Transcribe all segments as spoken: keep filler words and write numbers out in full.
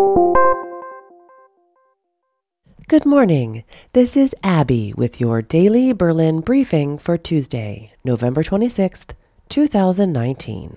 Good morning. This is Abby with your daily Berlin briefing for Tuesday, November twenty-sixth, two thousand nineteen.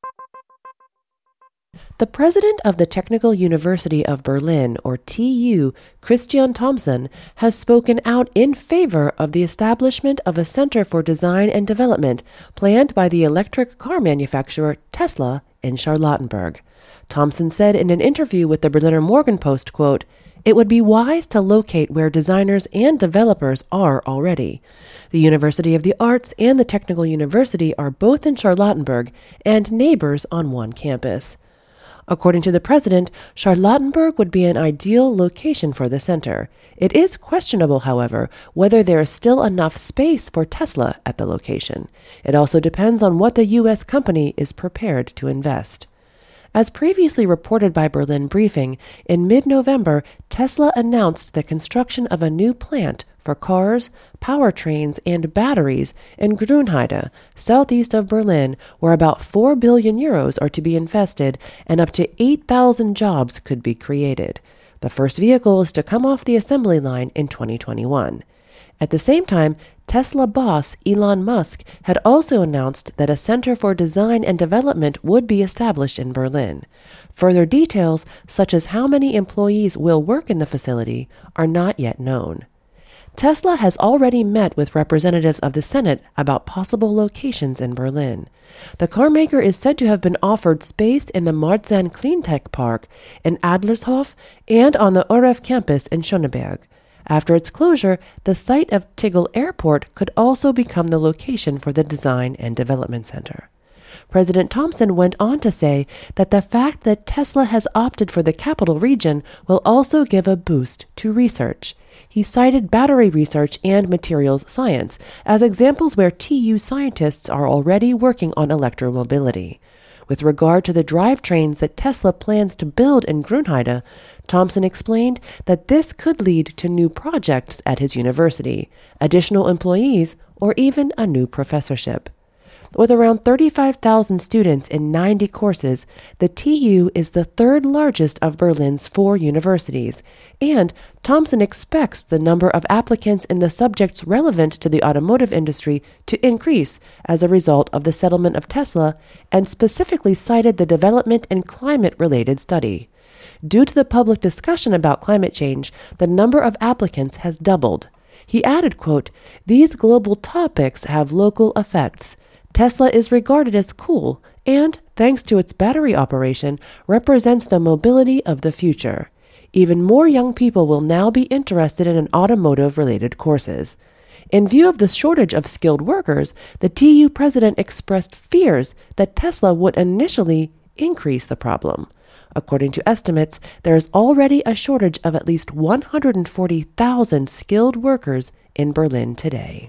The president of the Technical University of Berlin, or T U, Christian Thomsen, has spoken out in favor of the establishment of a Center for Design and Development planned by the electric car manufacturer Tesla in Charlottenburg. Thomsen said in an interview with the Berliner Morgenpost, quote, "It would be wise to locate where designers and developers are already. The University of the Arts and the Technical University are both in Charlottenburg and neighbors on one campus." According to the president, Charlottenburg would be an ideal location for the center. It is questionable, however, whether there is still enough space for Tesla at the location. It also depends on what the U S company is prepared to invest. As previously reported by Berlin Briefing, in mid-November, Tesla announced the construction of a new plant for cars, powertrains, and batteries in Grünheide, southeast of Berlin, where about four billion euros are to be invested and up to eight thousand jobs could be created. The first vehicle is to come off the assembly line in twenty twenty-one. At the same time, Tesla boss Elon Musk had also announced that a Center for Design and Development would be established in Berlin. Further details, such as how many employees will work in the facility, are not yet known. Tesla has already met with representatives of the Senate about possible locations in Berlin. The carmaker is said to have been offered space in the Marzahn Cleantech Park in Adlershof and on the O R F campus in Schöneberg. After its closure, the site of Tegel Airport could also become the location for the Design and Development Center. President Thomsen went on to say that the fact that Tesla has opted for the capital region will also give a boost to research. He cited battery research and materials science as examples where T U scientists are already working on electromobility. With regard to the drivetrains that Tesla plans to build in Grünheide, Thomsen explained that this could lead to new projects at his university, additional employees, or even a new professorship. With around thirty-five thousand students in ninety courses, the T U is the third largest of Berlin's four universities, and Thomsen expects the number of applicants in the subjects relevant to the automotive industry to increase as a result of the settlement of Tesla, and specifically cited the development and climate-related study. Due to the public discussion about climate change, the number of applicants has doubled. He added, quote, "These global topics have local effects. Tesla is regarded as cool and, thanks to its battery operation, represents the mobility of the future. Even more young people will now be interested in automotive-related courses." In view of the shortage of skilled workers, the T U president expressed fears that Tesla would initially increase the problem. According to estimates, there is already a shortage of at least one hundred forty thousand skilled workers in Berlin today.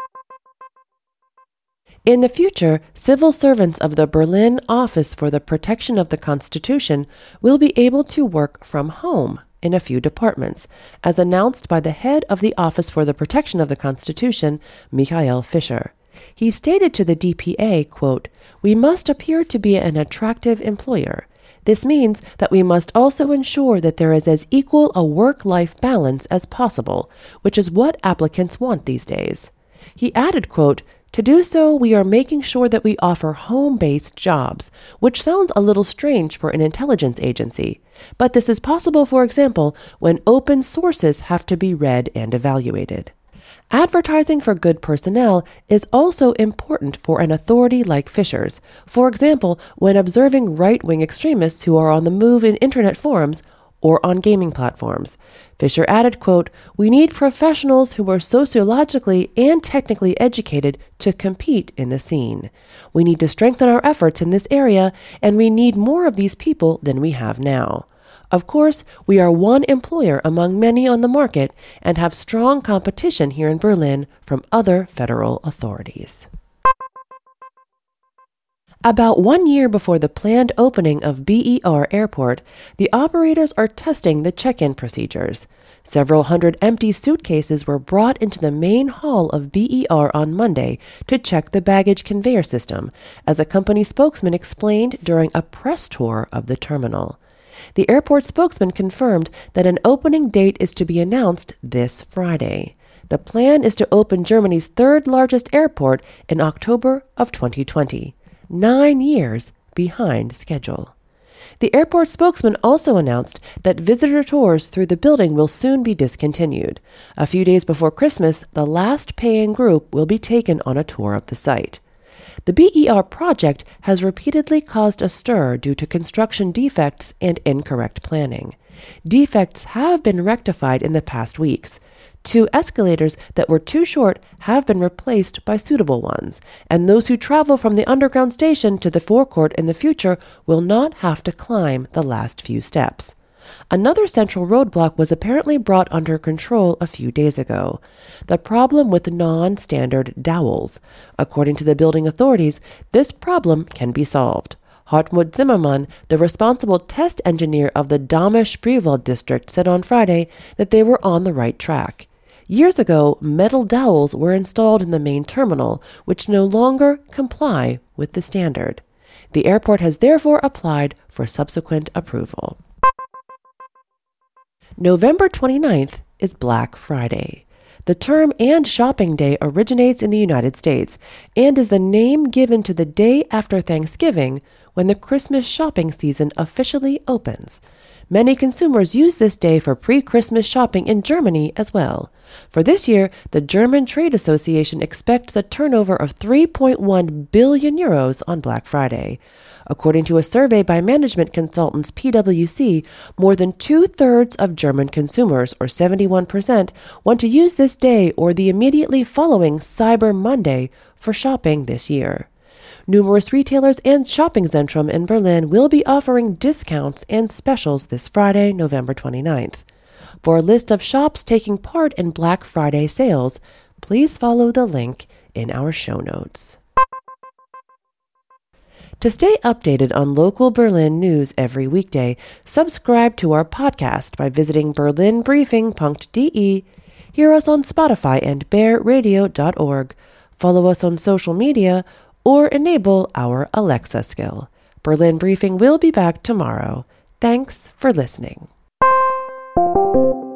In the future, civil servants of the Berlin Office for the Protection of the Constitution will be able to work from home in a few departments, as announced by the head of the Office for the Protection of the Constitution, Michael Fischer. He stated to the D P A, quote, "We must appear to be an attractive employer. This means that we must also ensure that there is as equal a work-life balance as possible, which is what applicants want these days." He added, quote, "To do so, we are making sure that we offer home-based jobs, which sounds a little strange for an intelligence agency. But this is possible, for example, when open sources have to be read and evaluated." Advertising for good personnel is also important for an authority like Fischer's, for example, when observing right-wing extremists who are on the move in internet forums or on gaming platforms. Fischer added, quote, "We need professionals who are sociologically and technically educated to compete in the scene. We need to strengthen our efforts in this area, and we need more of these people than we have now. Of course, we are one employer among many on the market and have strong competition here in Berlin from other federal authorities." About one year before the planned opening of B E R Airport, the operators are testing the check-in procedures. Several hundred empty suitcases were brought into the main hall of B E R on Monday to check the baggage conveyor system, as a company spokesman explained during a press tour of the terminal. The airport spokesman confirmed that an opening date is to be announced this Friday. The plan is to open Germany's third largest airport in October of twenty twenty, nine years behind schedule. The airport spokesman also announced that visitor tours through the building will soon be discontinued. A few days before Christmas, the last paying group will be taken on a tour of the site. The B E R project has repeatedly caused a stir due to construction defects and incorrect planning. Defects have been rectified in the past weeks. Two escalators that were too short have been replaced by suitable ones, and those who travel from the underground station to the forecourt in the future will not have to climb the last few steps. Another central roadblock was apparently brought under control a few days ago: the problem with non-standard dowels. According to the building authorities, this problem can be solved. Hartmut Zimmermann, the responsible test engineer of the Dahme-Spreewald district, said on Friday that they were on the right track. Years ago, metal dowels were installed in the main terminal, which no longer comply with the standard. The airport has therefore applied for subsequent approval. November twenty-ninth is Black Friday. The term and shopping day originates in the United States and is the name given to the day after Thanksgiving, when the Christmas shopping season officially opens. Many consumers use this day for pre-Christmas shopping in Germany as well. For this year, the German Trade Association expects a turnover of three point one billion euros on Black Friday. According to a survey by management consultants PwC, more than two-thirds of German consumers, or seventy-one percent, want to use this day or the immediately following Cyber Monday for shopping this year. Numerous retailers and shopping zentrum in Berlin will be offering discounts and specials this Friday, November twenty-ninth. For a list of shops taking part in Black Friday sales, please follow the link in our show notes. To stay updated on local Berlin news every weekday, subscribe to our podcast by visiting berlin briefing dot d e, hear us on Spotify and bear radio dot org, follow us on social media, or enable our Alexa skill. Berlin Briefing will be back tomorrow. Thanks for listening.